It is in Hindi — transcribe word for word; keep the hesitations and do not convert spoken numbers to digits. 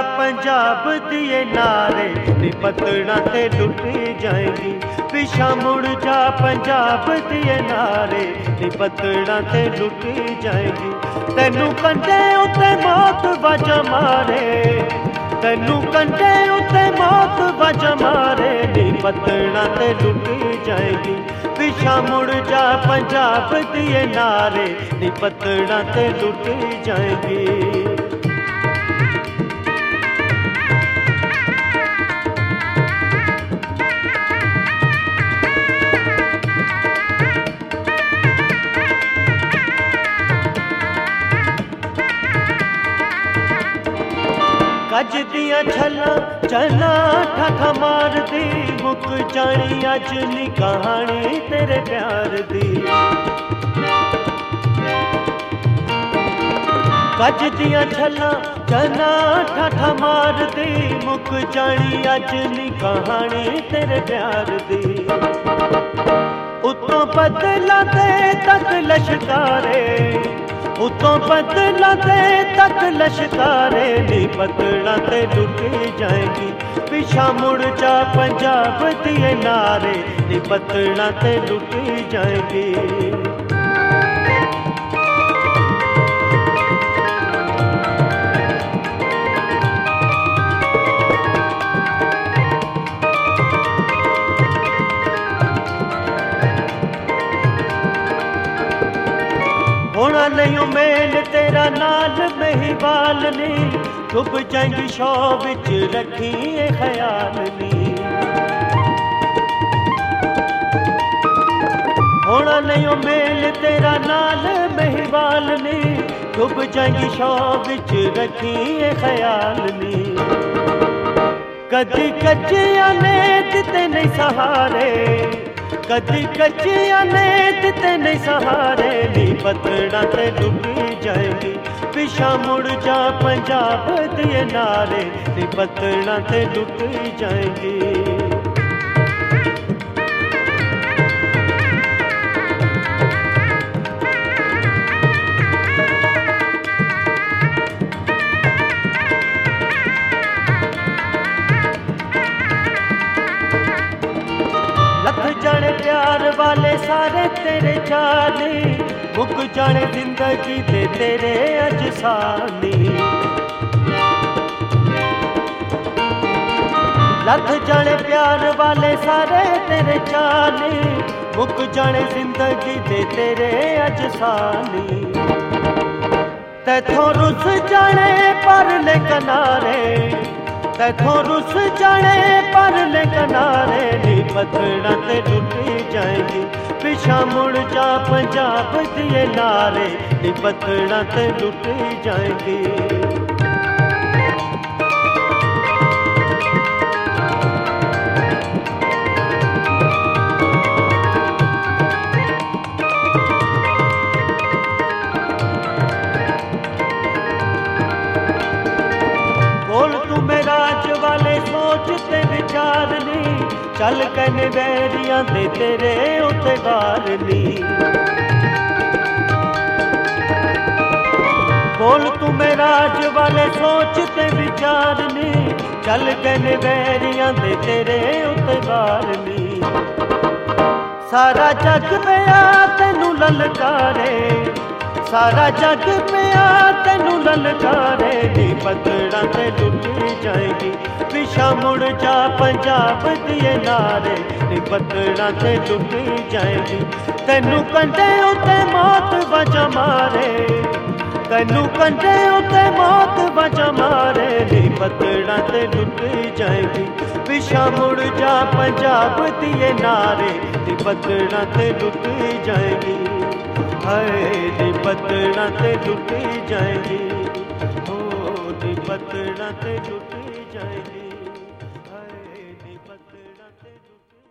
पंजाब दिए नारे नी पतड़ा ते लुट जाएगी। पिछा मुड़ जा पंजाब दिए नारे नी पतड़ा ते लुट जाएगी। तेनू कंधे उत्ते मौत वजा मारे, तेनू कंधे उत्ते मौत वजा मारे नी पतड़ा ते लुट जाएगी। पिछा मुड़ जा पंजाब दिए नारे नी पतड़ा ते लुट जाएगी। गज दिया छला चना ठाठा मार दी, मुक जानी अज नी कहानी तेरे प्यार दी। गज दिया छला चना ठाठा मार दी, मुक जानी अज नी कहानी तेरे प्यार दी। उतों बदला दे तक लश्कारे, उतों बदला दे तक लश्कारे नी पतड़ा ते लुट जाएगी। पिछा मुड़ जा पंजाब दिए नारे नी पतड़ा ते लुट जाएगी। होना नहीं मेल तेरा नाल महिवाल नी, डुब जाएंगी शौ विच रखी ए ख्याल नी। होना नहीं मेल तेरा नाल महिवाल नी, डुब जाएंगी शौ विच रखी ए ख्याल नी। कदी कच्चिया ने दिते नहीं सहारे, कदी कच्चिया ने दिते नहीं सहारे नी पतड़ा ते लुट जाएगी। पिछा मुड़ जा पंजाब दिए नारे नी पतड़ा ते लुट जाएगी। जाने प्यार वाले सारे तेरे चाली, मुक जाने जिंदगी दे तेरे अजसानी। लथ जाने प्यार वाले सारे तेरे चाली, मुक जाने जिंदगी दे तेरे अजसानी। तैथों रुस जाने परले किनारे, तैथों रुस जाने परले किनारे नी पतड़ा ते लुट जाएगी। पिछा मुड़ जा पंजाब दिए नारे नी पतड़ा ते लुट जाएगी। सोचते विचार नी, चल कने बैरियां दे तेरे उत्ते वार नी। बोल तू मेरा राज वाले सोचते विचार नी, चल कने बैरियां दे तेरे उत्ते वार नी। सारा जग पिया तेनू ललकारे, सारा जग पिया तेनू ललकारे नी पतड़ा ते लुट जाएगी। पिछा मुड़ जा पंजाब दिए नारे नी पतड़ा ते लुट जाएगी। तेनू कंधे उत्ते मौत वजा मारे, तेनू कंधे उत्ते मौत वजा मारे नी पतड़ा ते लुट जाएगी। पिछा मुड़ जा पंजाब दिए नारे नी पतड़ा ते लुट जाएगी। हाय नी पतड़ा ते लुट जाएगी, हो नी पतड़ा ते लुट जाएगी। हाय नी पतड़ा ते लुट